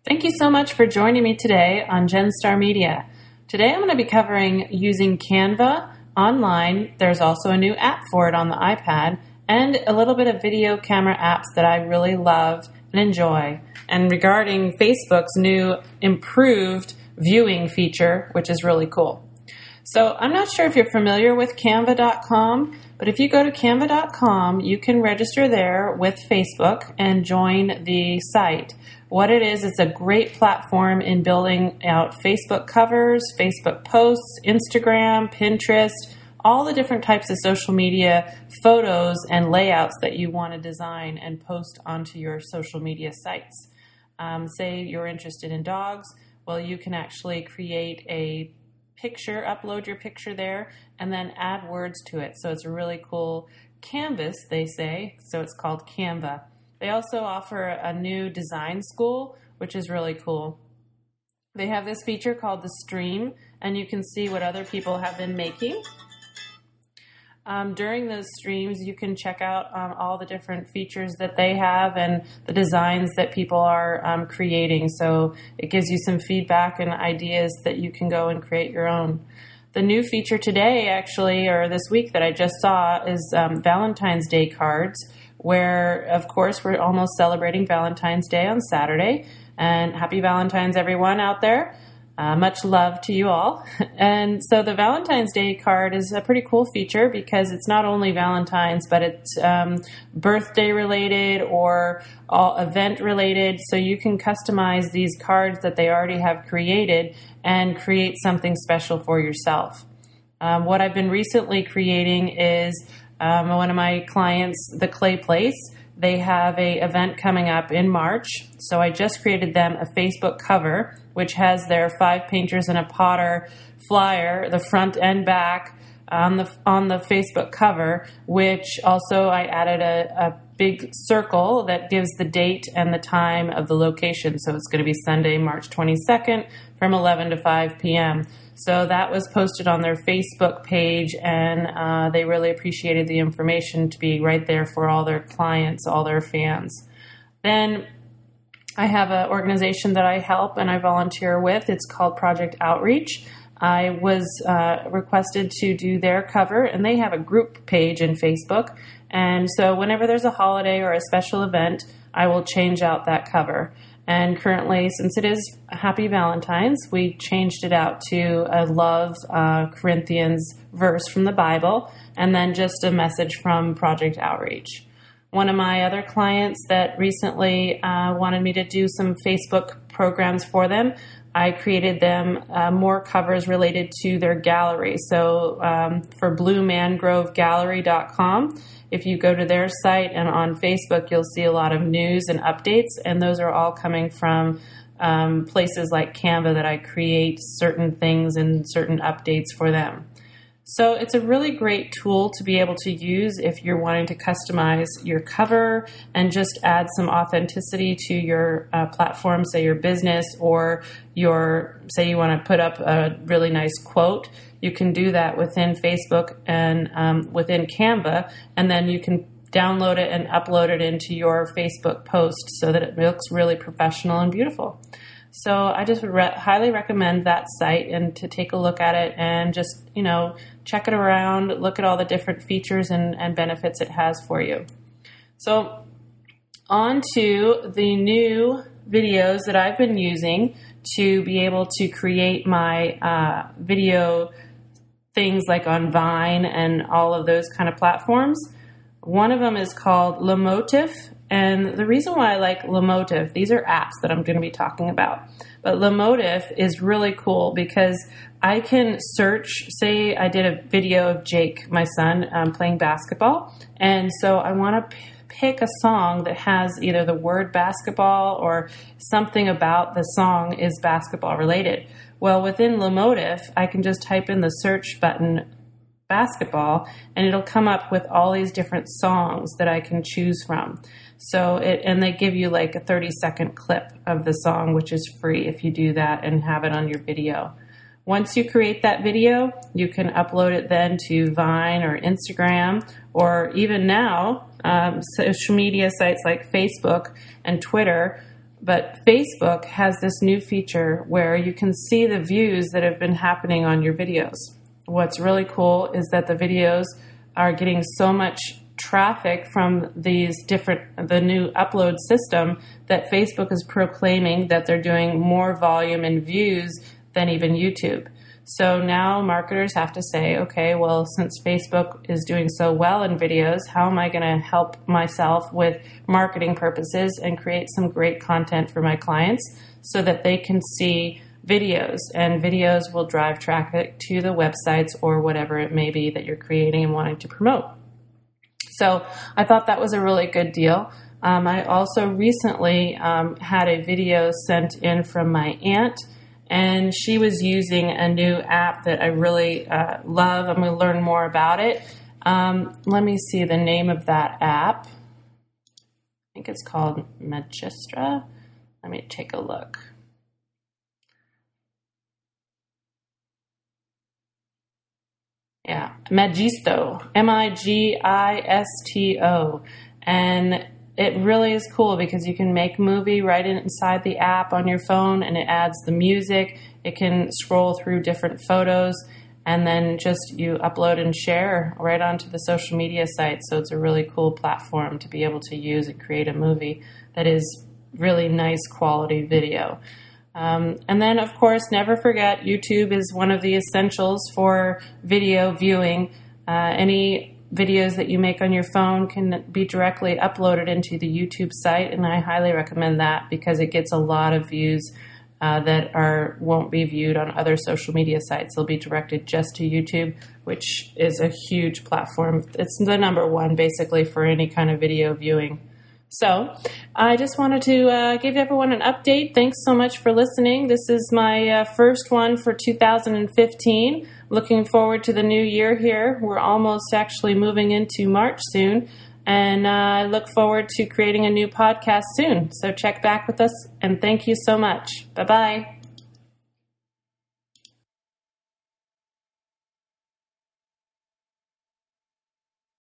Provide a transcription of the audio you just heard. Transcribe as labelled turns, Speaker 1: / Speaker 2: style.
Speaker 1: Thank you so much for joining me today on GenStar Media. Today I'm going to be covering using Canva online. There's also a new app for it on the iPad and a little bit of video camera apps that I really love and enjoy. And regarding Facebook's new improved viewing feature, which is really cool. So I'm not sure if you're familiar with Canva.com, but if you go to Canva.com, you can register there with Facebook and join the site. What it is, it's a great platform in building out Facebook covers, Facebook posts, Instagram, Pinterest, all the different types of social media photos and layouts that you want to design and post onto your social media sites. Say you're interested in dogs, well, you can actually create a picture, upload your picture there, and then add words to it. So it's a really cool canvas, they say, so it's called Canva. They also offer a new design school, which is really cool. They have this feature called the Stream, and you can see what other people have been making. During those streams, you can check out all the different features that they have and the designs that people are creating. So it gives you some feedback and ideas that you can go and create your own. The new feature today, actually, or this week that I just saw, is Valentine's Day cards, where, of course, we're almost celebrating Valentine's Day on Saturday. And happy Valentine's, everyone out there. Much love to you all. And so the Valentine's Day card is a pretty cool feature because it's not only Valentine's, but it's birthday related or all event related. So you can customize these cards that they already have created and create something special for yourself. What I've been recently creating is one of my clients, The Clay Place. They have an event coming up in March, so I just created them a Facebook cover, which has their 5 painters and a potter flyer, the front and back on the Facebook cover, which also I added a big circle that gives the date and the time of the location. So it's going to be Sunday, March 22nd from 11 to 5 p.m. So that was posted on their Facebook page, and they really appreciated the information to be right there for all their clients, all their fans. Then I have an organization that I help and I volunteer with. It's called Project Outreach. I was requested to do their cover, and they have a group page in Facebook. And so whenever there's a holiday or a special event, I will change out that cover. And currently, since it is Happy Valentine's, we changed it out to a love Corinthians verse from the Bible, and then just a message from Project Outreach. One of my other clients that recently wanted me to do some Facebook programs for them, I created them more covers related to their gallery. So for BlueMangroveGallery.com, if you go to their site and on Facebook, you'll see a lot of news and updates, and those are all coming from places like Canva that I create certain things and certain updates for them. So it's a really great tool to be able to use if you're wanting to customize your cover and just add some authenticity to your platform, say your business, or say you want to put up a really nice quote. You can do that within Facebook and within Canva, and then you can download it and upload it into your Facebook post so that it looks really professional and beautiful. So I just would highly recommend that site and to take a look at it and just, check it around, look at all the different features and benefits it has for you. So on to the new videos that I've been using to be able to create my video things like on Vine and all of those kind of platforms. One of them is called Lemotif. And the reason why I like Lemotif, these are apps that I'm going to be talking about. But Lemotif is really cool because I can search, say I did a video of Jake, my son, playing basketball. And so I want to pick a song that has either the word basketball or something about the song is basketball related. Well, within Lemotif, I can just type in the search button basketball, and it'll come up with all these different songs that I can choose from. So and they give you like a 30-second clip of the song, which is free if you do that and have it on your video. Once you create that video, you can upload it then to Vine or Instagram, or even now, social media sites like Facebook and Twitter But Facebook has this new feature where you can see the views that have been happening on your videos. What's really cool is that the videos are getting so much traffic from the new upload system that Facebook is proclaiming that they're doing more volume and views than even YouTube. So now marketers have to say, okay, well, since Facebook is doing so well in videos, how am I going to help myself with marketing purposes and create some great content for my clients so that they can see videos, and videos will drive traffic to the websites or whatever it may be that you're creating and wanting to promote. So I thought that was a really good deal. I also recently had a video sent in from my aunt, and she was using a new app that I really love. I'm going to learn more about it. Let me see the name of that app. I think it's called Magistra. Let me take a look. Yeah, Magisto, Migisto. And it really is cool because you can make movie right inside the app on your phone, and it adds the music. It can scroll through different photos, and then just you upload and share right onto the social media site. So it's a really cool platform to be able to use and create a movie that is really nice quality video. And then, of course, never forget, YouTube is one of the essentials for video viewing. Any videos that you make on your phone can be directly uploaded into the YouTube site, and I highly recommend that because it gets a lot of views that won't be viewed on other social media sites. They'll be directed just to YouTube, which is a huge platform. It's the number one, basically, for any kind of video viewing. So I just wanted to give everyone an update. Thanks so much for listening. This is my first one for 2015. Looking forward to the new year here. We're almost actually moving into March soon, and I look forward to creating a new podcast soon. So check back with us, and thank you so much. Bye-bye.